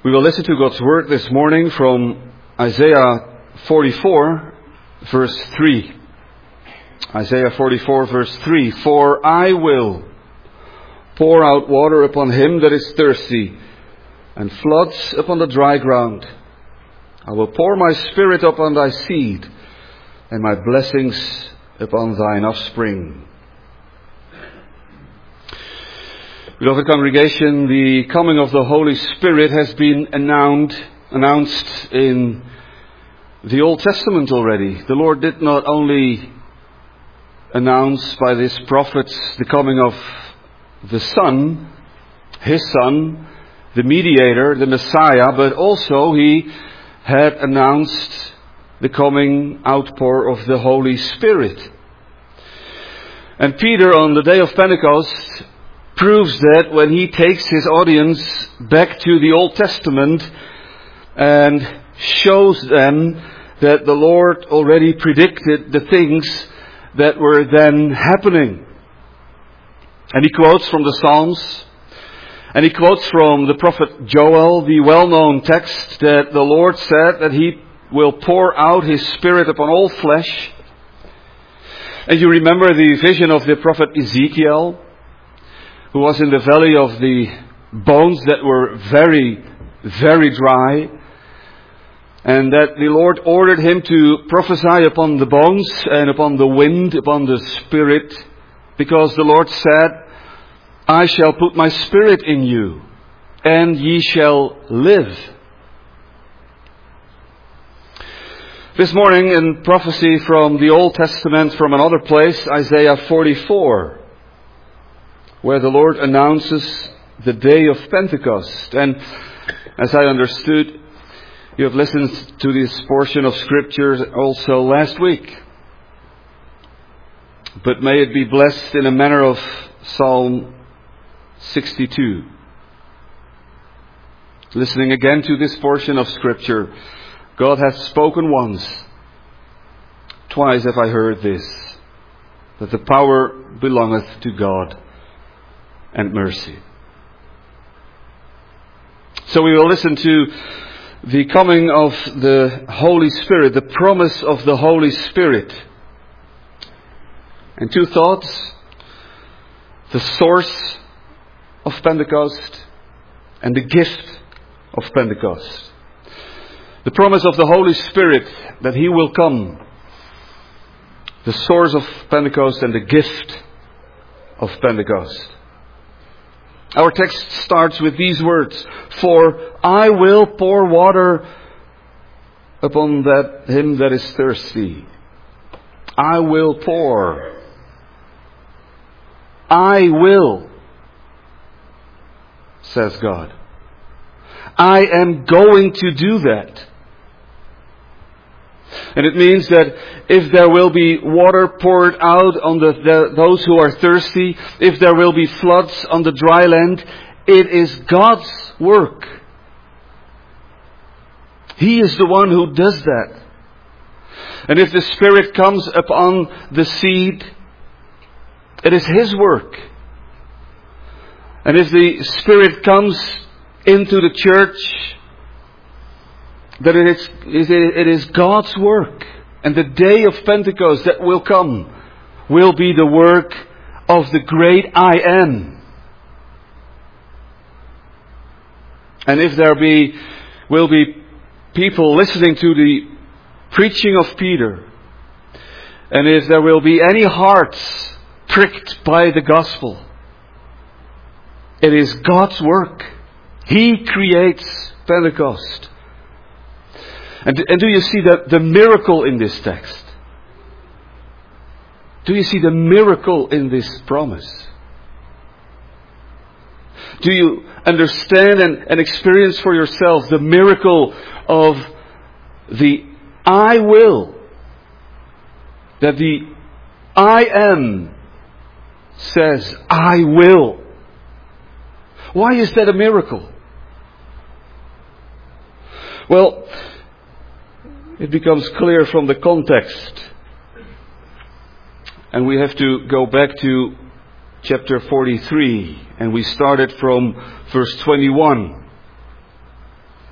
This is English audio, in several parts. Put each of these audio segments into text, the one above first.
We will listen to God's Word this morning from Isaiah 44, verse 3. Isaiah 44, verse 3. For I will pour out water upon him that is thirsty, and floods upon the dry ground. I will pour my Spirit upon thy seed, and my blessings upon thine offspring. Beloved congregation, the coming of the Holy Spirit has been announced in the Old Testament already. The Lord did not only announce by these prophets the coming of the Son, His Son, the mediator, the Messiah, but also He had announced the coming outpour of the Holy Spirit. And Peter, on the day of Pentecost, proves that when he takes his audience back to the Old Testament and shows them that the Lord already predicted the things that were then happening. And he quotes from the Psalms, and he quotes from the prophet Joel, the well-known text that the Lord said that He will pour out His Spirit upon all flesh. And you remember the vision of the prophet Ezekiel, who was in the valley of the bones that were very, very dry. And that the Lord ordered him to prophesy upon the bones and upon the wind, upon the Spirit. Because the Lord said, I shall put my Spirit in you, and ye shall live. This morning in prophecy from the Old Testament, from another place, Isaiah 44. Where the Lord announces the day of Pentecost. And as I understood, you have listened to this portion of Scripture also last week. But may it be blessed in a manner of Psalm 62. Listening again to this portion of Scripture, God hath spoken once. Twice have I heard this, that the power belongeth to God and mercy. So we will listen to the coming of the Holy Spirit, the promise of the Holy Spirit. And two thoughts: the source of Pentecost and the gift of Pentecost. The promise of the Holy Spirit that He will come. The source of Pentecost and the gift of Pentecost. Our text starts with these words: For I will pour water upon him that is thirsty. I will pour. I will, says God. I am going to do that. And it means that if there will be water poured out on those who are thirsty, if there will be floods on the dry land, it is God's work. He is the one who does that. And if the Spirit comes upon the seed, it is His work. And if the Spirit comes into the church, that it is God's work. And the day of Pentecost that will come will be the work of the great I Am. And if there will be people listening to the preaching of Peter, and if there will be any hearts pricked by the gospel, it is God's work. He creates Pentecost. And do you see the miracle in this text? Do you see the miracle in this promise? Do you understand and experience for yourself the miracle of the I will? That the I Am says, I will. Why is that a miracle? Well, it becomes clear from the context. And we have to go back to chapter 43. And we started from verse 21.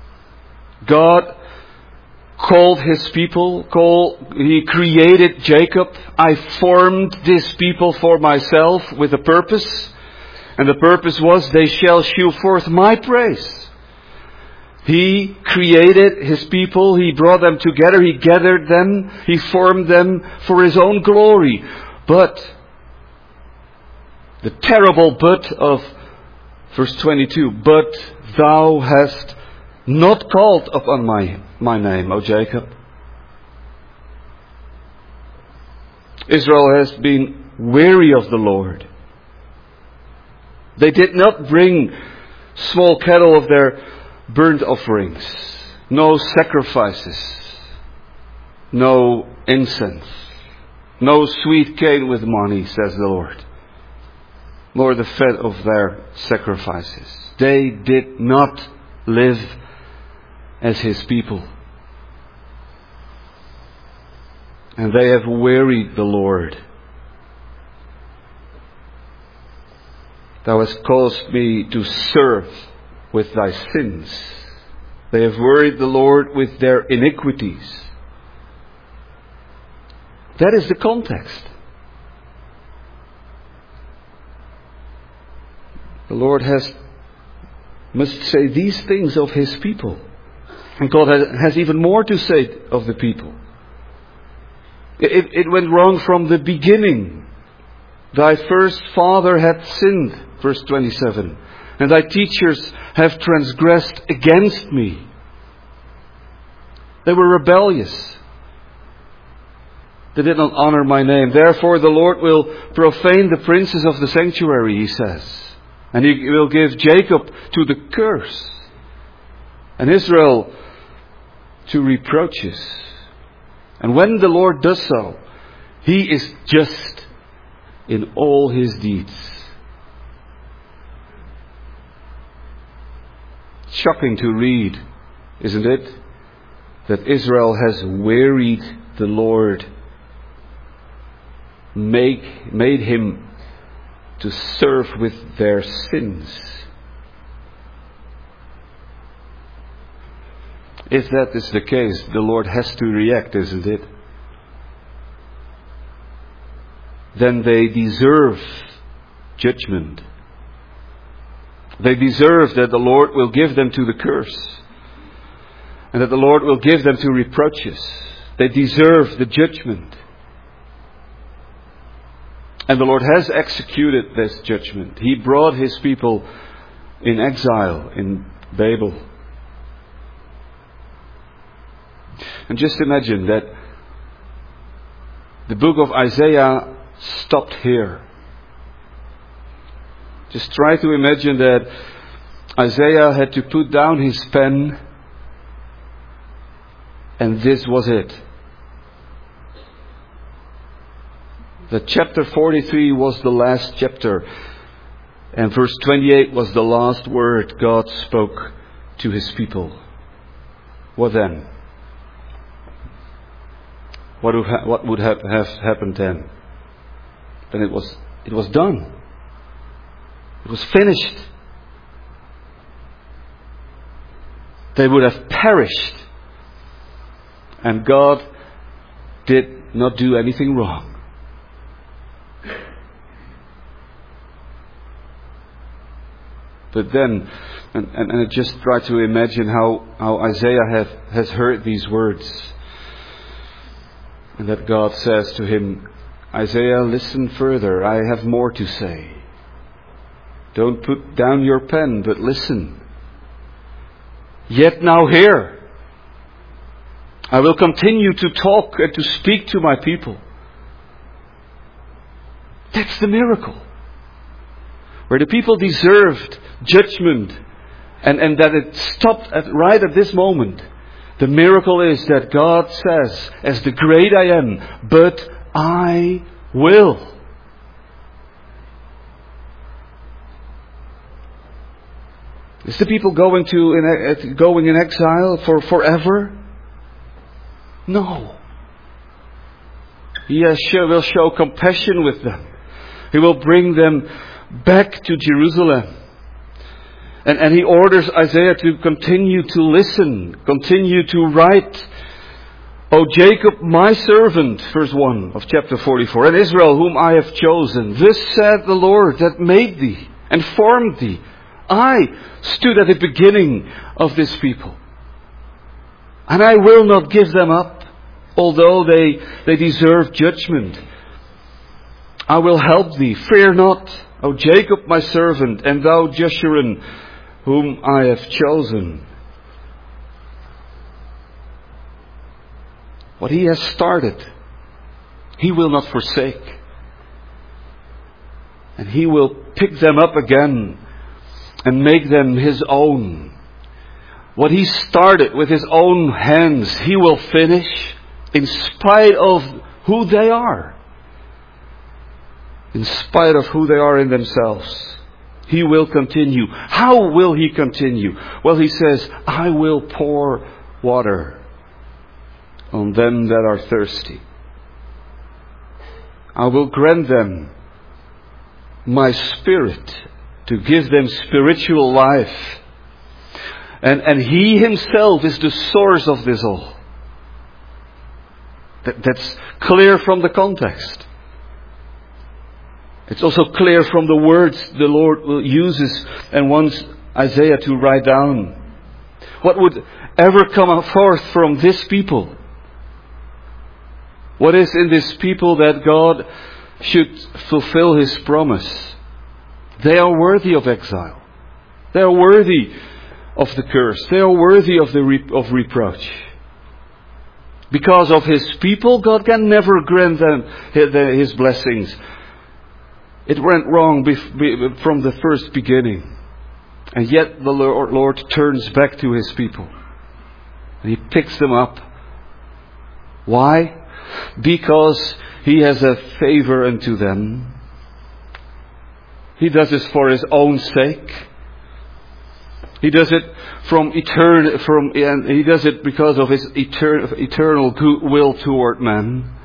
God called His people. He created Jacob. I formed this people for myself with a purpose. And the purpose was, they shall shew forth my praise. He created His people. He brought them together. He gathered them. He formed them for His own glory. But the terrible but of verse 22, but thou hast not called upon my name, O Jacob. Israel has been weary of the Lord. They did not bring small cattle of their burnt offerings, no sacrifices, no incense, no sweet cane with money, says the Lord, nor the fat of their sacrifices. They did not live as His people. And they have wearied the Lord. Thou hast caused me to serve with thy sins. They have worried the Lord with their iniquities. That is the context. The Lord must say these things of His people. And God has even more to say of the people. It went wrong from the beginning. Thy first father hath sinned, verse 27. And thy teachers have transgressed against me. They were rebellious. They did not honor my name. Therefore the Lord will profane the princes of the sanctuary, He says. And He will give Jacob to the curse. And Israel to reproaches. And when the Lord does so, He is just in all His deeds. Shocking to read, isn't it? That Israel has wearied the Lord, made Him to serve with their sins. If that is the case, the Lord has to react, isn't it? Then they deserve judgment. They deserve that the Lord will give them to the curse. And that the Lord will give them to reproaches. They deserve the judgment. And the Lord has executed this judgment. He brought His people in exile in Babel. And just imagine that the book of Isaiah stopped here. Just try to imagine that Isaiah had to put down his pen and this was it. That chapter 43 was the last chapter and verse 28 was the last word God spoke to His people. What then? What would have happened then? Then it was done. It was finished. They would have perished. And God did not do anything wrong. But then, and I just try to imagine how Isaiah has heard these words. And that God says to him, Isaiah, listen further. I have more to say. Don't put down your pen, but listen. Yet now hear. I will continue to talk and to speak to my people. That's the miracle. Where the people deserved judgment and that it stopped right at this moment. The miracle is that God says, as the great I am, but I will. Is the people going in exile for forever? No. He will show compassion with them. He will bring them back to Jerusalem. And he orders Isaiah to continue to listen, continue to write. O Jacob, my servant, verse 1 of chapter 44, and Israel, whom I have chosen. Thus said the Lord that made thee and formed thee. I stood at the beginning of this people. And I will not give them up, although they deserve judgment. I will help thee. Fear not, O Jacob, my servant, and thou Jeshurun, whom I have chosen. What he has started, he will not forsake. And he will pick them up again and make them his own. What he started with his own hands, he will finish in spite of who they are. In spite of who they are in themselves. He will continue. How will he continue? Well, he says, I will pour water on them that are thirsty. I will grant them my Spirit to give them spiritual life. And he himself is the source of this all. That's clear from the context. It's also clear from the words the Lord uses and wants Isaiah to write down. What would ever come forth from this people? What is in this people that God should fulfill his promise? They are worthy of exile. They are worthy of the curse. They are worthy of reproach. Because of his people, God can never grant them his blessings. It went wrong from the first beginning. And yet the Lord turns back to his people. And he picks them up. Why? Because he has a favor unto them. He does this for his own sake. He does it he does it because of his eternal goodwill toward man.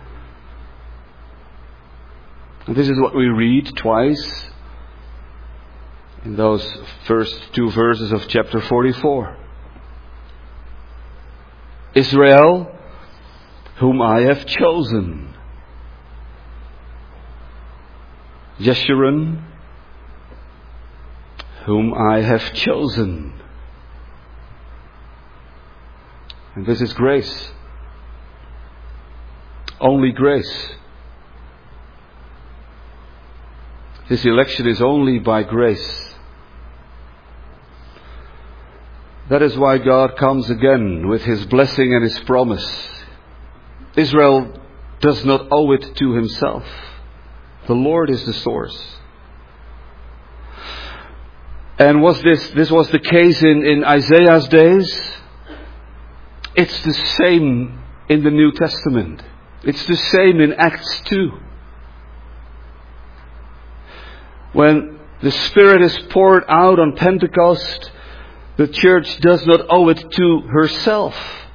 And this is what we read twice in those first two verses of chapter 44. Israel, whom I have chosen. Jeshurun, whom I have chosen. And this is grace. Only grace. This election is only by grace. That is why God comes again with his blessing and his promise. Israel does not owe it to himself. The Lord is the source. And this was the case in Isaiah's days? It's the same in the New Testament. It's the same in Acts 2. When the Spirit is poured out on Pentecost, the church does not owe it to herself.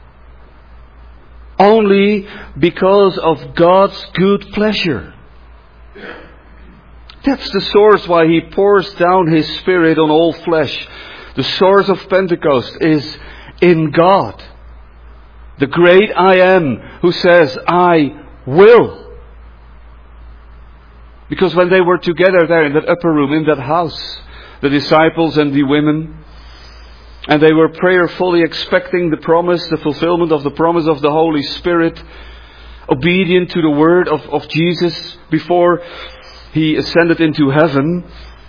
Only because of God's good pleasure. That's the source why he pours down his Spirit on all flesh. The source of Pentecost is in God. The great I am who says, I will. Because when they were together there in that upper room, in that house, the disciples and the women, and they were prayerfully expecting the promise, the fulfillment of the promise of the Holy Spirit, obedient to the word of Jesus before he ascended into heaven.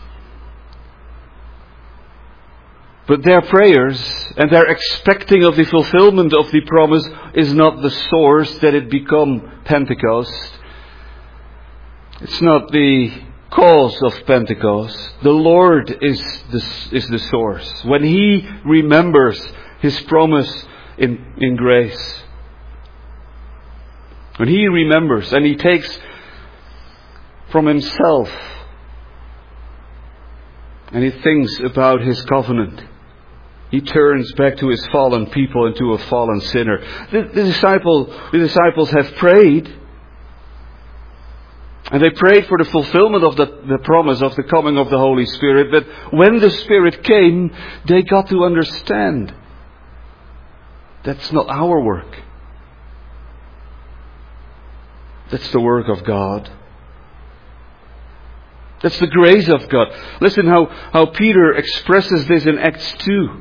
But their prayers and their expecting of the fulfillment of the promise is not the source that it become Pentecost. It's not the cause of Pentecost. The Lord is the source. When he remembers his promise in grace. When he remembers and he takes from himself and he thinks about his covenant, he turns back to his fallen people and to a fallen sinner. The disciples have prayed. And they prayed for the fulfillment of the promise of the coming of the Holy Spirit. But when the Spirit came, they got to understand that's not our work. That's the work of God. That's the grace of God. Listen how Peter expresses this in Acts 2.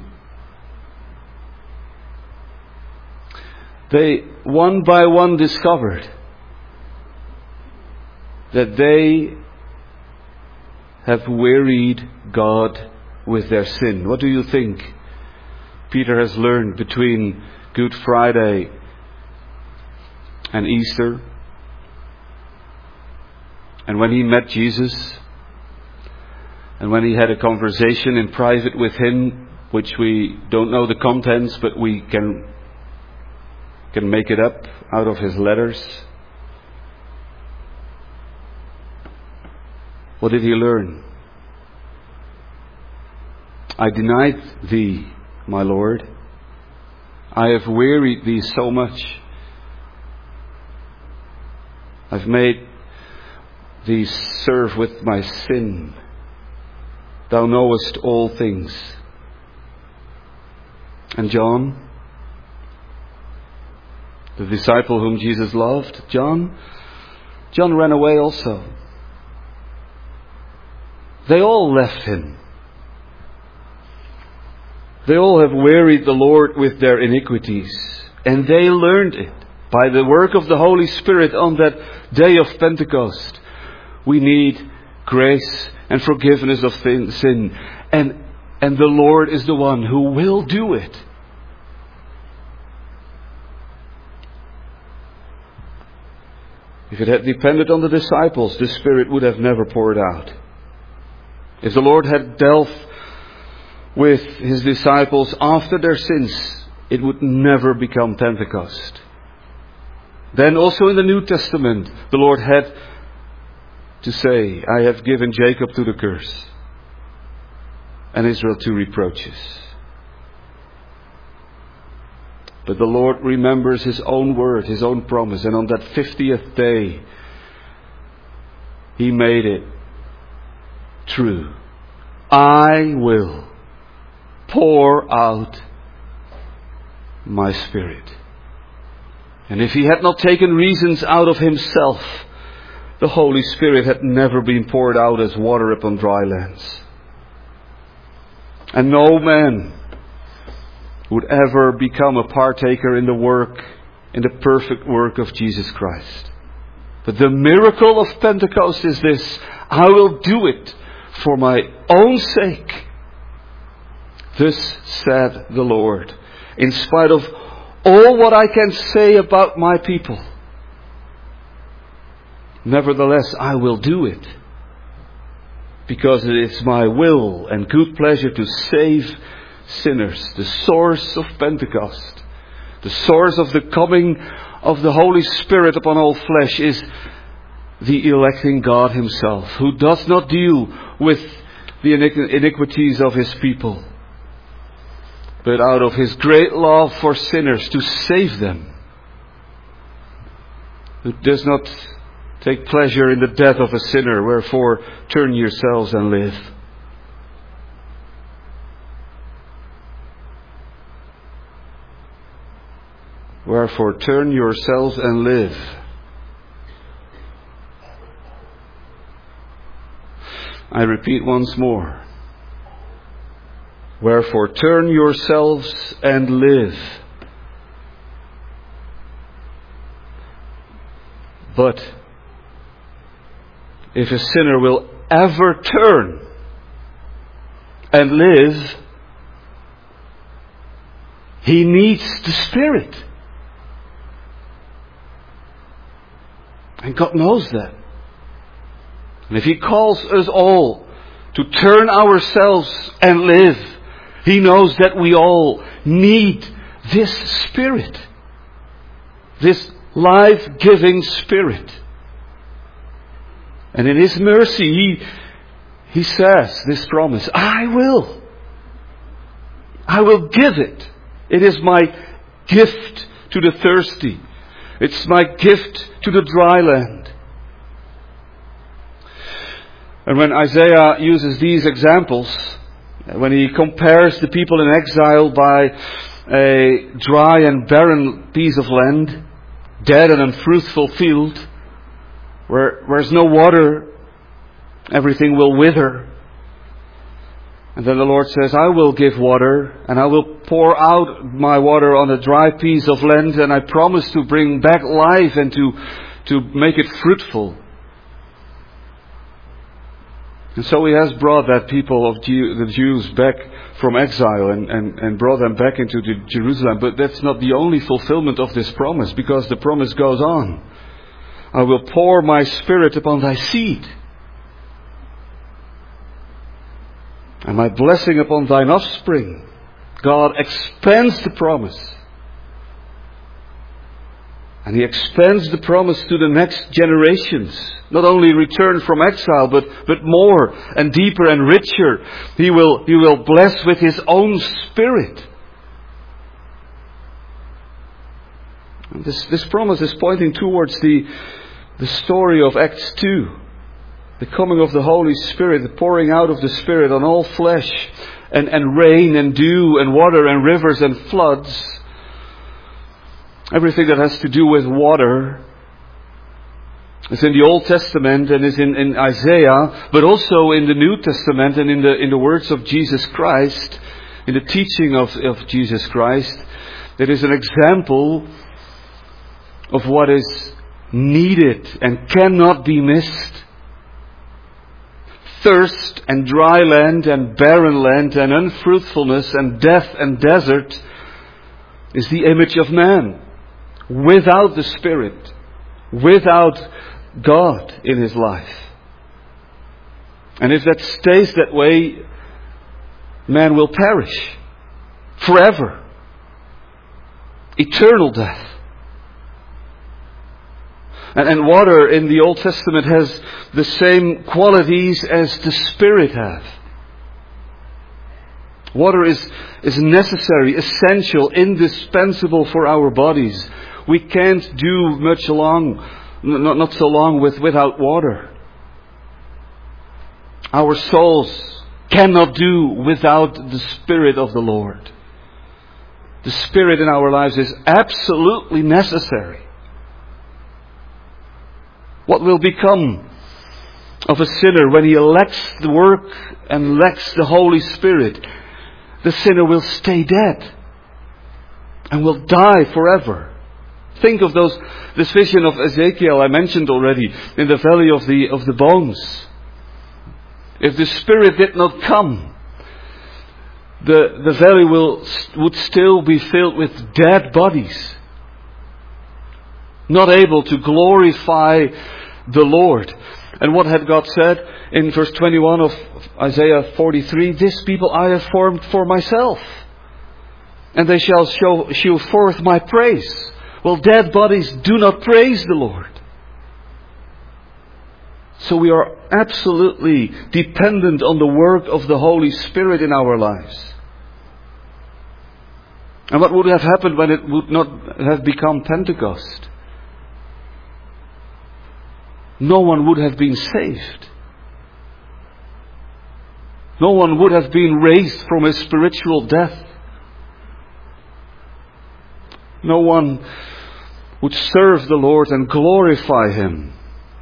They one by one discovered that they have wearied God with their sin. What do you think Peter has learned between Good Friday and Easter? And when he met Jesus, and when he had a conversation in private with him, which we don't know the contents, but we can make it up out of his letters. What did he learn? I denied thee, my Lord. I have wearied thee so much. I've made thee serve with my sin. Thou knowest all things. And John, the disciple whom Jesus loved, John ran away also. They all left him. They all have wearied the Lord with their iniquities. And they learned it by the work of the Holy Spirit on that day of Pentecost. We need grace and forgiveness of sin. And the Lord is the one who will do it. If it had depended on the disciples, the Spirit would have never poured out. If the Lord had dealt with His disciples after their sins, it would never become Pentecost. Then also in the New Testament, the Lord had to say, I have given Jacob to the curse and Israel to reproaches. But the Lord remembers His own word, His own promise. And on that 50th day, He made it true. I will pour out my Spirit. And if He had not taken reasons out of Himself, the Holy Spirit had never been poured out as water upon dry lands. And no man would ever become a partaker in the perfect work of Jesus Christ. But the miracle of Pentecost is this: I will do it for my own sake. Thus said the Lord. In spite of all what I can say about my people, nevertheless I will do it. Because it is my will and good pleasure to save sinners. The source of Pentecost, the source of the coming of the Holy Spirit upon all flesh, is the electing God Himself, who does not deal with the iniquities of His people, but out of His great love for sinners to save them, who does not take pleasure in the death of a sinner. Wherefore turn yourselves and live. Wherefore turn yourselves and live. I repeat once more. Wherefore turn yourselves and live. But if a sinner will ever turn and live, he needs the Spirit. And God knows that. And if He calls us all to turn ourselves and live, He knows that we all need this Spirit. This life-giving Spirit. And in His mercy, He says this promise: I will give it. It is my gift to the thirsty. It's my gift to the dry land. And when Isaiah uses these examples, when he compares the people in exile by a dry and barren piece of land, dead and unfruitful field, where there's no water, everything will wither. And then the Lord says, I will give water, and I will pour out my water on a dry piece of land, and I promise to bring back life and to make it fruitful. And so He has brought that people of the Jews back from exile and brought them back into Jerusalem. But that's not the only fulfillment of this promise, because the promise goes on. I will pour my Spirit upon thy seed, and my blessing upon thine offspring. God expands the promise. And He expands the promise to the next generations. Not only return from exile, but more and deeper and richer. He will bless with His own Spirit. And this promise is pointing towards the story of Acts 2. The coming of the Holy Spirit, the pouring out of the Spirit on all flesh, and rain and dew and water and rivers and floods. Everything that has to do with water is in the Old Testament and is in Isaiah, but also in the New Testament and in the words of Jesus Christ, in the teaching of Jesus Christ. It is an example of what is needed and cannot be missed. Thirst and dry land and barren land and unfruitfulness and death and desert is the image of man. Without the Spirit, without God in his life. And if that stays that way, man will perish forever. Eternal death. And water in the Old Testament has the same qualities as the Spirit has. Water is necessary, essential, indispensable for our bodies. We can't do much not so long without water. Our souls cannot do without the Spirit of the Lord. The Spirit in our lives is absolutely necessary. What will become of a sinner when he lacks the work and lacks the Holy Spirit? The sinner will stay dead and will die forever. Think of this vision of Ezekiel I mentioned already in the valley of the bones. If the Spirit did not come, the valley would still be filled with dead bodies, not able to glorify the Lord. And what had God said in verse 21 of Isaiah 43? This people I have formed for myself, and they shall show forth my praise. Well, dead bodies do not praise the Lord. So we are absolutely dependent on the work of the Holy Spirit in our lives. And what would have happened when it would not have become Pentecost? No one would have been saved. No one would have been raised from his spiritual death. No one would serve the Lord and glorify Him.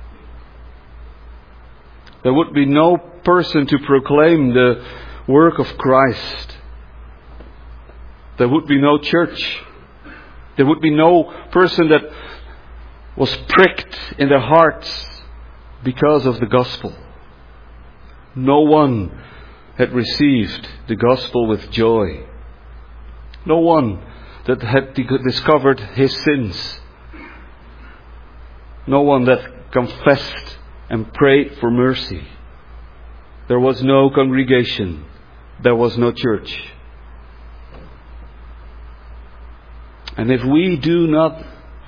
There would be no person to proclaim the work of Christ. There would be no church. There would be no person that was pricked in their hearts because of the gospel. No one had received the gospel with joy. No one that had discovered his sins. No one that confessed and prayed for mercy. There was no congregation. There was no church. And if we do not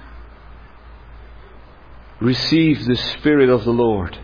receive the Spirit of the Lord,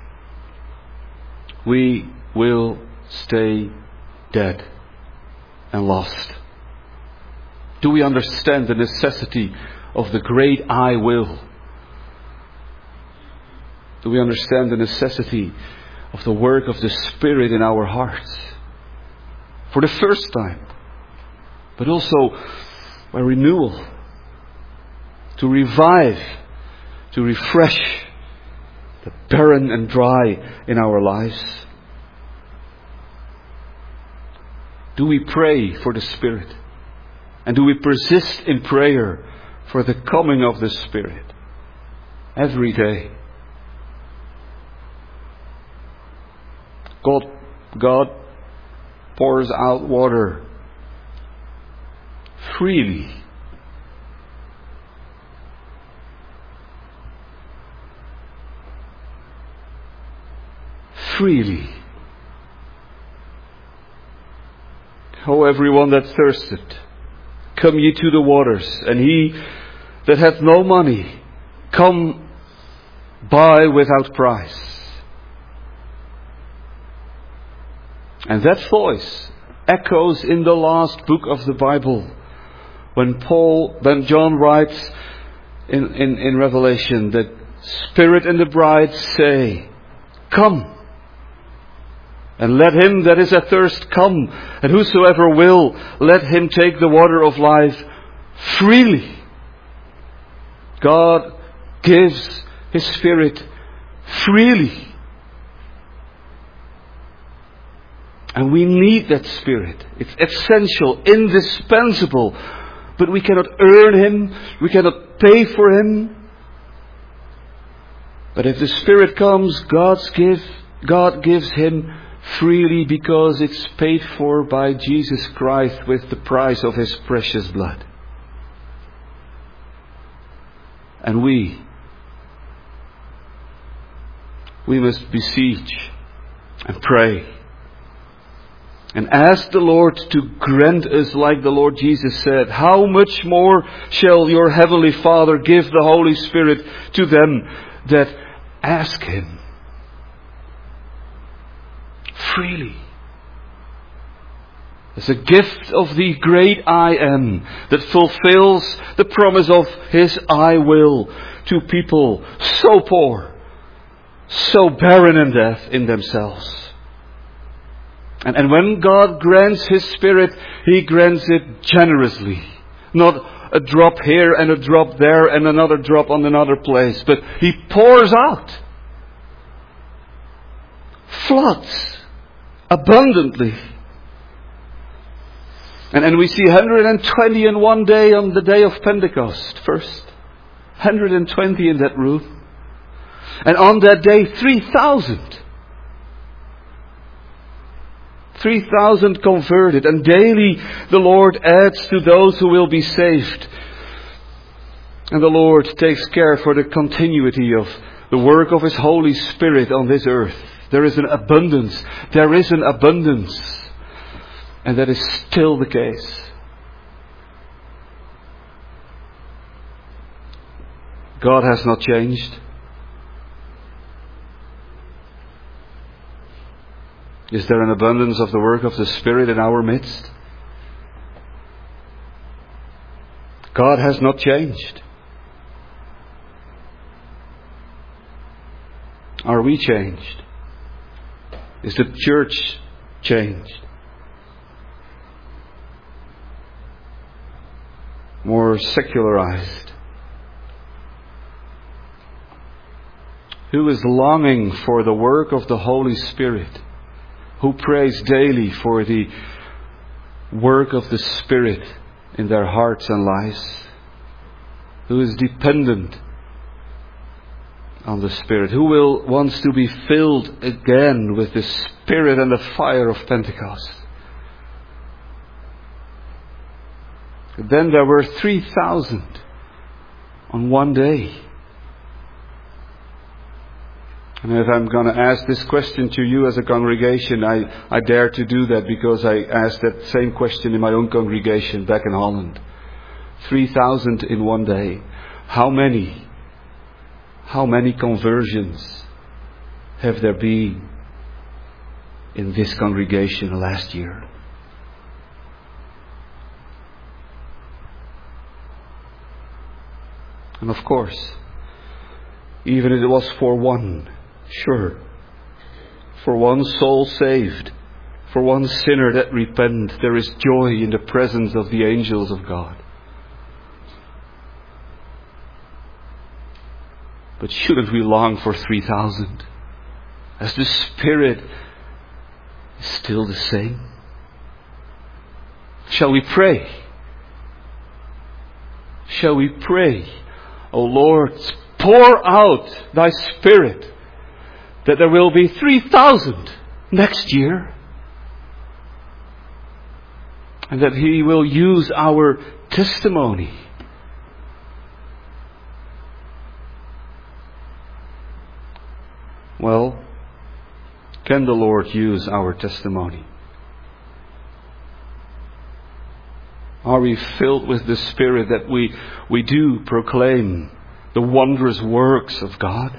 we will stay dead and lost. Do we understand the necessity of the great I will? Do we understand the necessity of the work of the Spirit in our hearts. For the first time. But also by renewal. To revive, to refresh the barren and dry in our lives. Do we pray for the Spirit? And do we persist in prayer for the coming of the Spirit? Every day. God pours out water freely. Freely. O everyone that thirsteth, come ye to the waters, and he that hath no money, come buy without price. And that voice echoes in the last book of the Bible, when John writes in Revelation that Spirit and the bride say, come. And let him that is athirst come, and whosoever will, let him take the water of life freely. God gives His Spirit freely. And we need that Spirit. It's essential, indispensable. But we cannot earn Him. We cannot pay for Him. But if the Spirit comes, God gives Him freely, because it's paid for by Jesus Christ with the price of His precious blood. And we must beseech and pray and ask the Lord to grant us, like the Lord Jesus said, how much more shall your heavenly Father give the Holy Spirit to them that ask Him? Freely. As a gift of the great I Am that fulfills the promise of His I will to people so poor, so barren and deaf in themselves. And when God grants His Spirit, He grants it generously. Not a drop here and a drop there and another drop on another place, but He pours out. Floods. Abundantly. And we see 120 in one day on the day of Pentecost first. 120 in that room. And on that day 3,000. 3,000 converted. And daily the Lord adds to those who will be saved. And the Lord takes care for the continuity of the work of His Holy Spirit on this earth. There is an abundance. There is an abundance. And that is still the case. God has not changed. Is there an abundance of the work of the Spirit in our midst? God has not changed. Are we changed? Is the church changed? More secularized? Who is longing for the work of the Holy Spirit? Who prays daily for the work of the Spirit in their hearts and lives? Who is dependent on the Spirit? Who wants to be filled again with the Spirit and the fire of Pentecost? Then there were 3,000 on one day. And if I'm going to ask this question to you as a congregation, I dare to do that, because I asked that same question in my own congregation back in Holland. 3,000 in one day. How many conversions have there been in this congregation last year? And of course, even if it was for one, sure, For one soul saved, for one sinner that repent, there is joy in the presence of the angels of God. But shouldn't we long for 3,000? As the Spirit is still the same. Shall we pray? Shall we pray? O Lord, pour out thy Spirit, that there will be 3,000 next year. And that He will use our testimony. Well, can the Lord use our testimony? Are we filled with the Spirit that we do proclaim the wondrous works of God?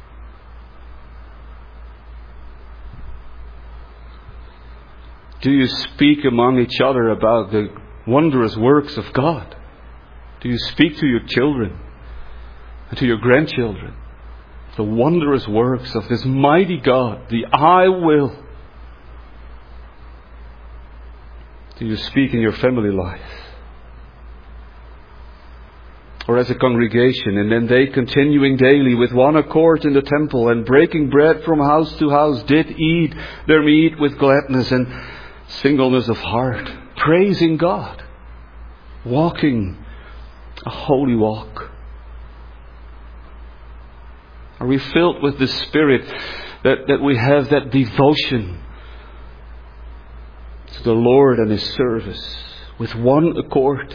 Do you speak among each other about the wondrous works of God? Do you speak to your children and to your grandchildren the wondrous works of this mighty God, the I will? Do you speak in your family life? Or as a congregation, and then they continuing daily with one accord in the temple and breaking bread from house to house did eat their meat with gladness and singleness of heart, praising God, walking a holy walk. Are we filled with the Spirit that we have that devotion to the Lord and His service with one accord?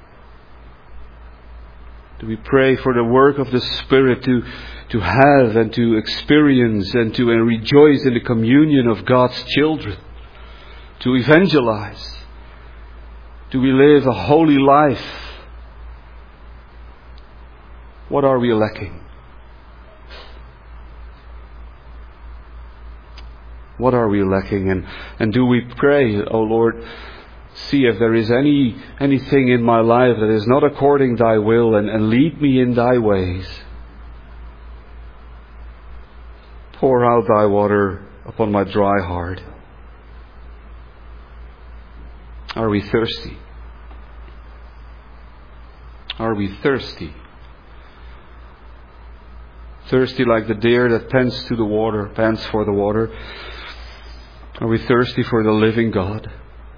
Do we pray for the work of the Spirit to have and to experience and to rejoice in the communion of God's children? To evangelize? Do we live a holy life? What are we lacking? What are we lacking? And do we pray, O Lord, see if there is anything in my life that is not according thy will, and lead me in thy ways. Pour out thy water upon my dry heart. Are we thirsty? Are we thirsty? Thirsty like the deer that pants for the water. Are we thirsty for the living God?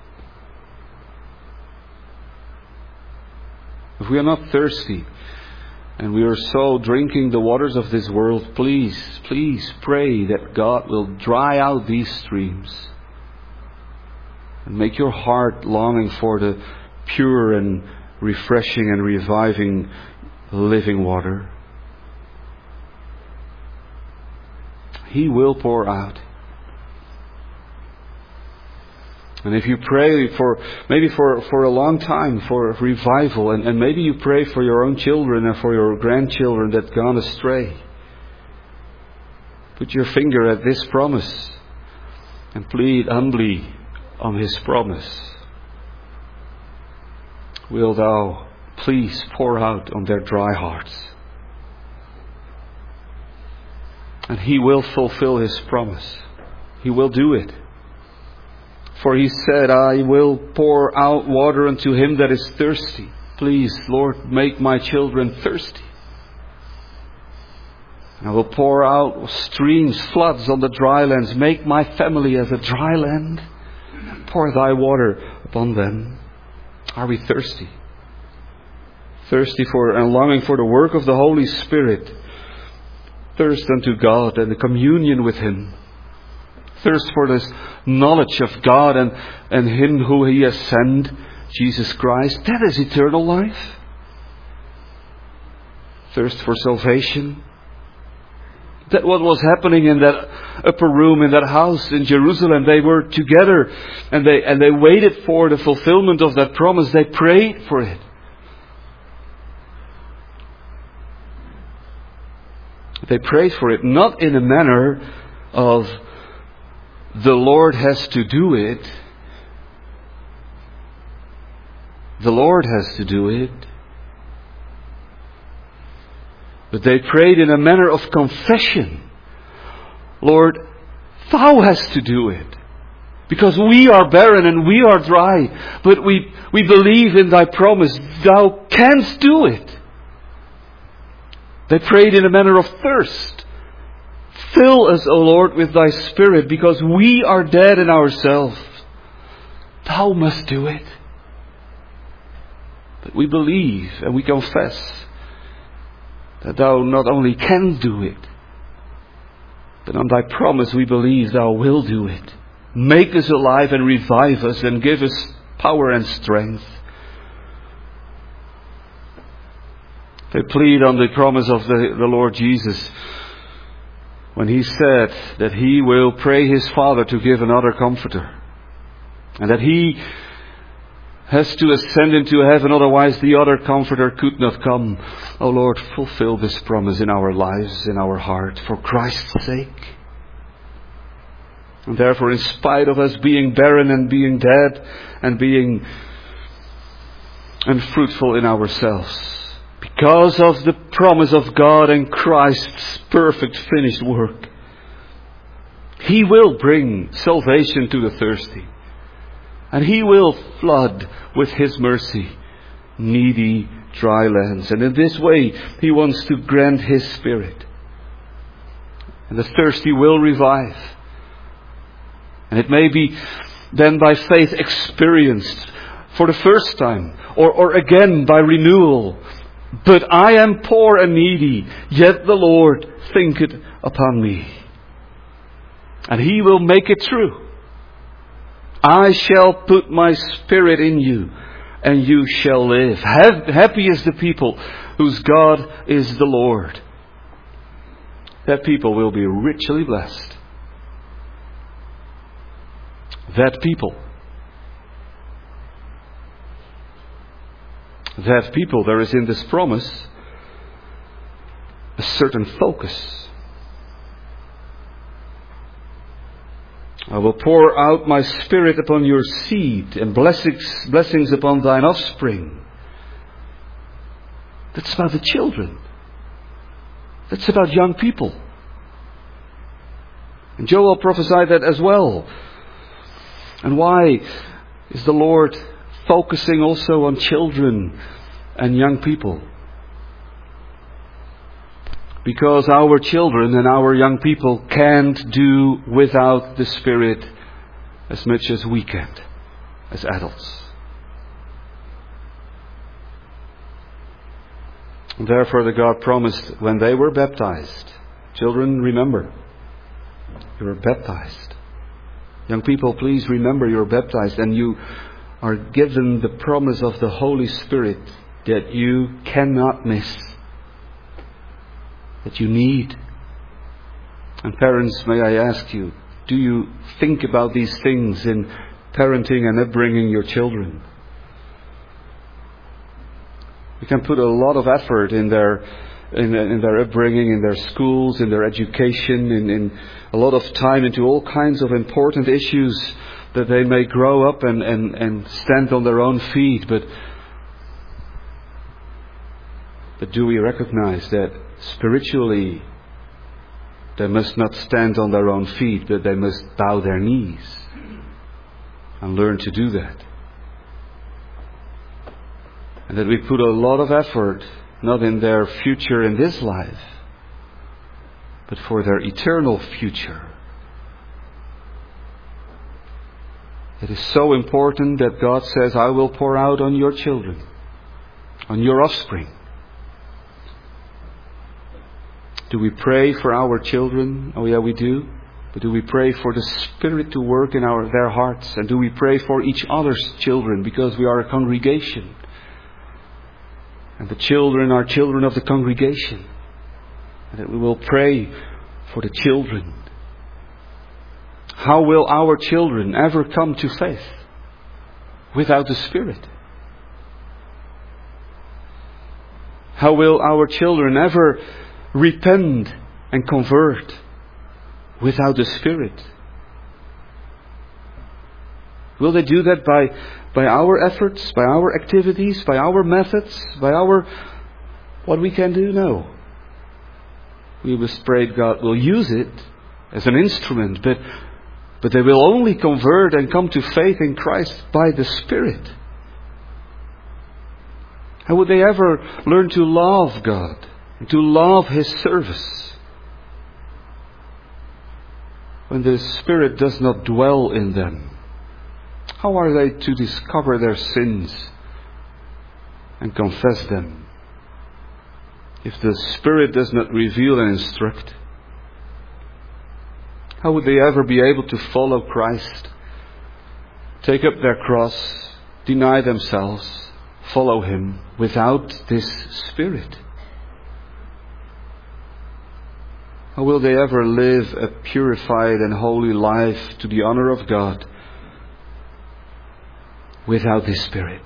If we are not thirsty and we are so drinking the waters of this world, please pray that God will dry out these streams and make your heart longing for the pure and refreshing and reviving living water. He will pour out. And if you pray maybe for a long time for revival, and maybe you pray for your own children and for your grandchildren that gone astray, put your finger at this promise and plead humbly on His promise. Will thou please pour out on their dry hearts? And He will fulfill His promise. He will do it. For He said, I will pour out water unto him that is thirsty. Please, Lord, make my children thirsty. And I will pour out streams, floods on the dry lands. Make my family as a dry land. Pour thy water upon them. Are we thirsty? Thirsty for and longing for the work of the Holy Spirit. Thirst unto God and the communion with Him. Thirst for this knowledge of God and Him who He has sent, Jesus Christ. That is eternal life. Thirst for salvation. That what was happening in that upper room, in that house in Jerusalem. They were together and they waited for the fulfillment of that promise. They prayed for it. They prayed for it, not in a manner of the Lord has to do it. The Lord has to do it. But they prayed in a manner of confession. Lord, Thou hast to do it. Because we are barren and we are dry. But we believe in Thy promise. Thou canst do it. They prayed in a manner of thirst. Fill us, O Lord, with Thy Spirit, because we are dead in ourselves. Thou must do it. But we believe and we confess that Thou not only can do it, but on Thy promise we believe Thou will do it. Make us alive and revive us and give us power and strength. They plead on the promise of the Lord Jesus when He said that He will pray His Father to give another Comforter. And that He has to ascend into heaven, otherwise the other Comforter could not come. Oh Lord, fulfill this promise in our lives, in our heart, for Christ's sake. And therefore, in spite of us being barren and being dead and being unfruitful in ourselves, because of the promise of God and Christ's perfect finished work, He will bring salvation to the thirsty. And He will flood with His mercy needy, dry lands. And in this way, He wants to grant His Spirit. And the thirsty will revive. And it may be then by faith experienced for the first time, or again by renewal. But I am poor and needy, yet the Lord thinketh upon me. And He will make it true. I shall put my Spirit in you, and you shall live. Happy is the people whose God is the Lord. That people will be richly blessed. That people, there is in this promise a certain focus. I will pour out my Spirit upon your seed and blessings upon thine offspring. That's about the children. That's about young people. And Joel prophesied that as well. And why is the Lord focusing also on children and young people? Because our children and our young people can't do without the Spirit as much as we can, as adults. And therefore the God promised when they were baptized. Children, remember, you were baptized. Young people, please remember you're baptized and you are given the promise of the Holy Spirit that you cannot miss, that you need. And parents, may I ask you, do you think about these things in parenting and upbringing your children? You can put a lot of effort in their upbringing, in their schools, in their education, in a lot of time into all kinds of important issues that they may grow up and stand on their own feet. But do we recognize that spiritually they must not stand on their own feet, but they must bow their knees and learn to do that? And that we put a lot of effort not in their future in this life, but for their eternal future. It is so important that God says, I will pour out on your children, on your offspring. Do we pray for our children? Oh yeah, we do. But do we pray for the Spirit to work in their hearts? And do we pray for each other's children? Because we are a congregation. And the children are children of the congregation. And that we will pray for the children. How will our children ever come to faith without the Spirit? How will our children ever repent and convert without the Spirit? Will they do that by our efforts, by our activities, by our methods, by what we can do? No. We must pray God will use it as an instrument, but they will only convert and come to faith in Christ by the Spirit. How would they ever learn to love God and to love His service when the Spirit does not dwell in them? How are they to discover their sins and confess them if the Spirit does not reveal and instruct? How would they ever be able to follow Christ, take up their cross, deny themselves, follow Him without this Spirit? How will they ever live a purified and holy life to the honor of God without this Spirit?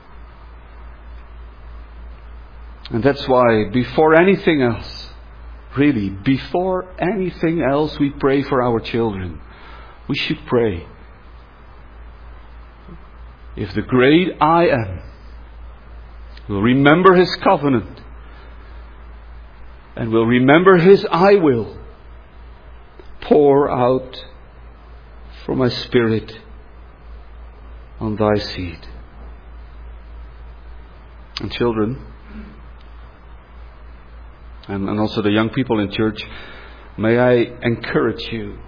And that's why before anything else, really, before anything else we pray for our children, we should pray, if the great I Am will remember His covenant and will remember His I will, pour out from my Spirit on thy seed. And children, and also the young people in church, may I encourage you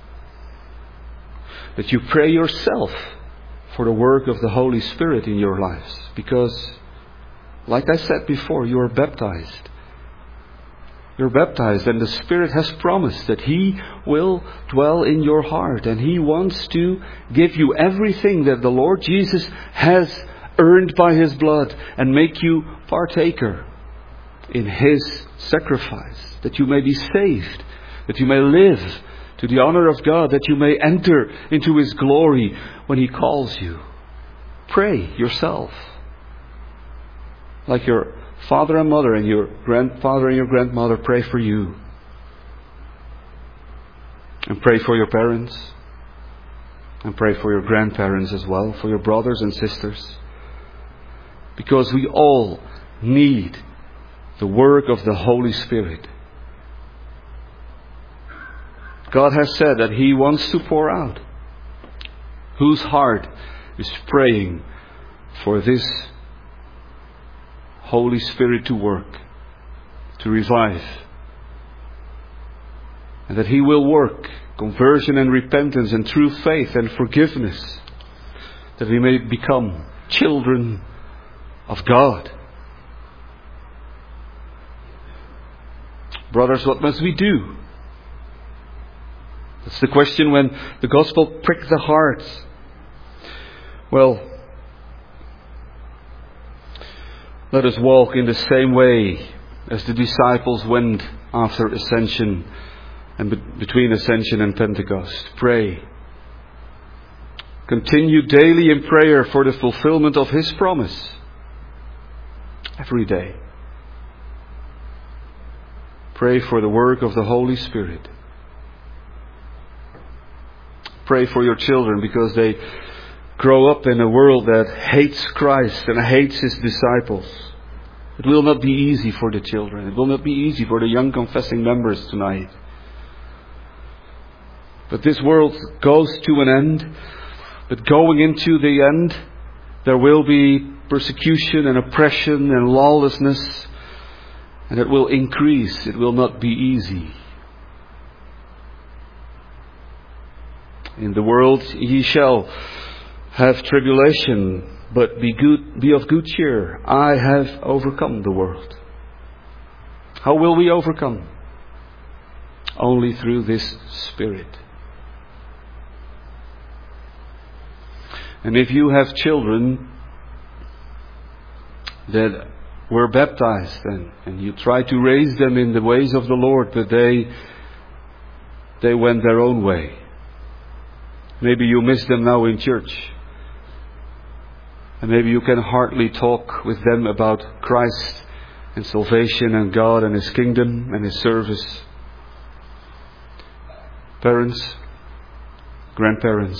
that you pray yourself for the work of the Holy Spirit in your lives. Because, like I said before, you are baptized. You're baptized, and the Spirit has promised that He will dwell in your heart, and He wants to give you everything that the Lord Jesus has earned by His blood and make you partaker in His sacrifice, that you may be saved, that you may live to the honor of God, that you may enter into His glory when He calls you. Pray yourself, like your father and mother and your grandfather and your grandmother pray for you. And pray for your parents, and pray for your grandparents as well, for your brothers and sisters, because we all need the work of the Holy Spirit. God has said that He wants to pour out. Whose heart is praying for this Holy Spirit to work, to revive, and that He will work conversion and repentance and true faith and forgiveness, that we may become children of God. Brothers, what must we do? That's the question when the gospel pricks the hearts. Well, let us walk in the same way as the disciples went after ascension and between ascension and Pentecost. Pray. Continue daily in prayer for the fulfillment of His promise. Every day. Pray for the work of the Holy Spirit. Pray for your children, because they grow up in a world that hates Christ and hates His disciples. It will not be easy for the children. It will not be easy for the young confessing members tonight. But this world goes to an end. But going into the end, there will be persecution and oppression and lawlessness. And it will increase. It will not be easy. In the world ye shall have tribulation, but be of good cheer. I have overcome the world. How will we overcome? Only through this Spirit. And if you have children that were baptized and you try to raise them in the ways of the Lord, but they went their own way. Maybe you miss them now in church. And maybe you can hardly talk with them about Christ and salvation and God and His kingdom and His service. Parents, grandparents,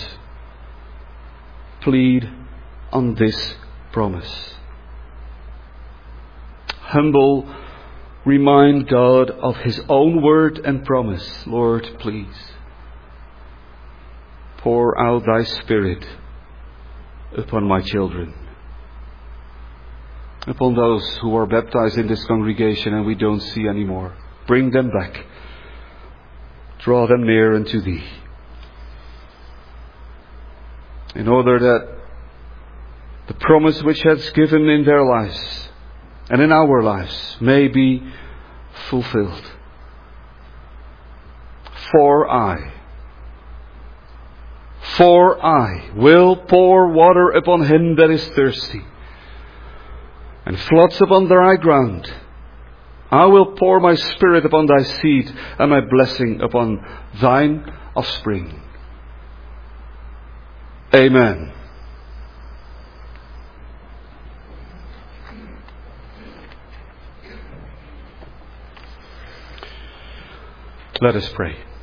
plead on this promise. Humble remind God of His own word and promise. Lord, please, pour out Thy Spirit upon my children, upon those who are baptized in this congregation and we don't see anymore. Bring them back. Draw them near unto Thee, in order that the promise which has given in their lives and in our lives may be fulfilled. For I will pour water upon him that is thirsty, and floods upon dry ground. I will pour my Spirit upon thy seed, and my blessing upon thine offspring. Amen. Let us pray.